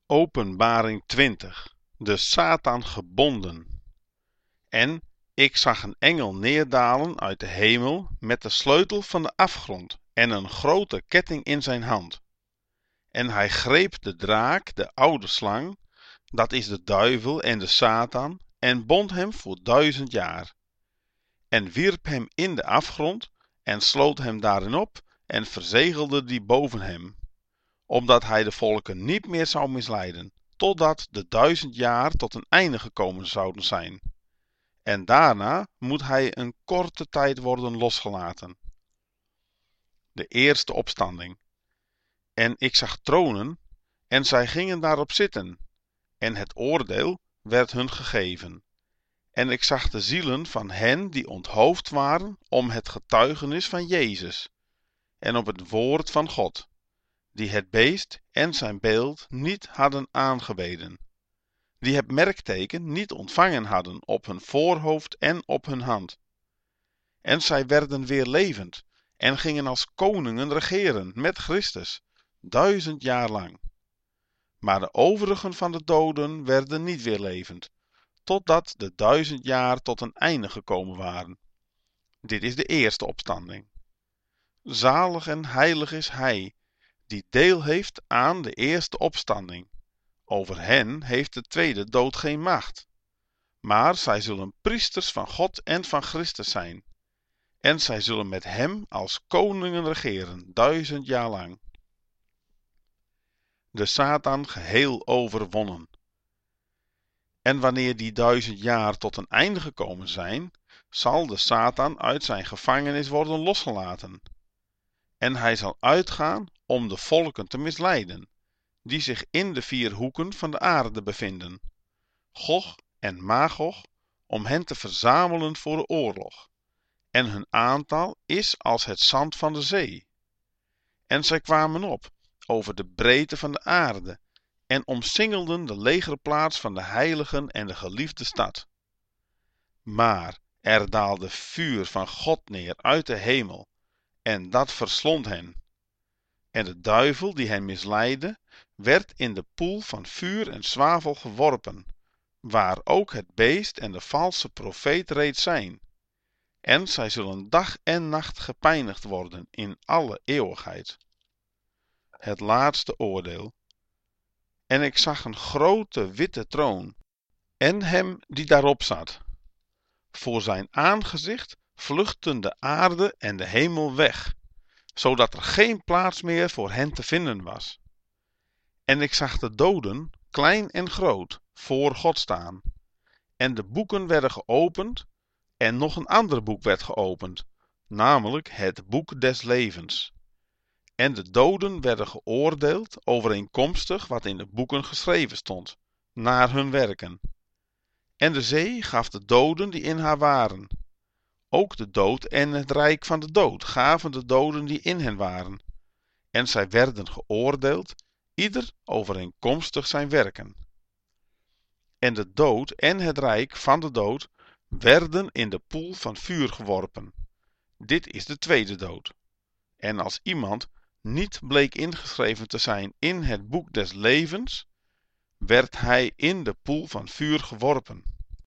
Openbaring 20. De Satan gebonden. En ik zag een engel neerdalen uit de hemel met de sleutel van de afgrond en een grote ketting in zijn hand. En hij greep de draak, de oude slang, dat is de duivel en de Satan, en bond hem voor 1000 jaar. En wierp hem in de afgrond en sloot hem daarin op en verzegelde die boven hem, opdat hij de volken niet meer zou misleiden, totdat de 1000 jaar tot een einde gekomen zouden zijn. En daarna moet hij een korte tijd worden losgelaten. De eerste opstanding. En ik zag tronen, en zij gingen daarop zitten, en het oordeel werd hun gegeven. En ik zag de zielen van hen die onthoofd waren om het getuigenis van Jezus, en op het woord van God, die het beest en zijn beeld niet hadden aangebeden, die het merkteken niet ontvangen hadden op hun voorhoofd en op hun hand. En zij werden weer levend en gingen als koningen regeren met Christus 1000 jaar lang. Maar de overigen van de doden werden niet weer levend, totdat de 1000 jaar tot een einde gekomen waren. Dit is de eerste opstanding. Zalig en heilig is hij die deel heeft aan de eerste opstanding. Over hen heeft de tweede dood geen macht. Maar zij zullen priesters van God en van Christus zijn. En zij zullen met hem als koningen regeren 1000 jaar lang. De Satan geheel overwonnen. En wanneer die 1000 jaar tot een einde gekomen zijn, zal de Satan uit zijn gevangenis worden losgelaten. En hij zal uitgaan om de volken te misleiden, die zich in de 4 hoeken van de aarde bevinden, Gog en Magog, om hen te verzamelen voor de oorlog. En hun aantal is als het zand van de zee. En zij kwamen op over de breedte van de aarde en omsingelden de legerplaats van de heiligen en de geliefde stad. Maar er daalde vuur van God neer uit de hemel, en dat verslond hen. En de duivel die hen misleidde, werd in de poel van vuur en zwavel geworpen, waar ook het beest en de valse profeet reeds zijn. En zij zullen dag en nacht gepijnigd worden in alle eeuwigheid. Het laatste oordeel. En ik zag een grote witte troon, en hem die daarop zat. Voor zijn aangezicht vluchtten de aarde en de hemel weg, zodat er geen plaats meer voor hen te vinden was. En ik zag de doden, klein en groot, voor God staan. En de boeken werden geopend, en nog een ander boek werd geopend, namelijk het boek des levens. En de doden werden geoordeeld overeenkomstig wat in de boeken geschreven stond, naar hun werken. En de zee gaf de doden die in haar waren. Ook de dood en het rijk van de dood gaven de doden die in hen waren. En zij werden geoordeeld, ieder overeenkomstig zijn werken. En de dood en het rijk van de dood werden in de poel van vuur geworpen. Dit is de tweede dood. En als iemand niet bleek ingeschreven te zijn in het boek des levens, werd hij in de poel van vuur geworpen.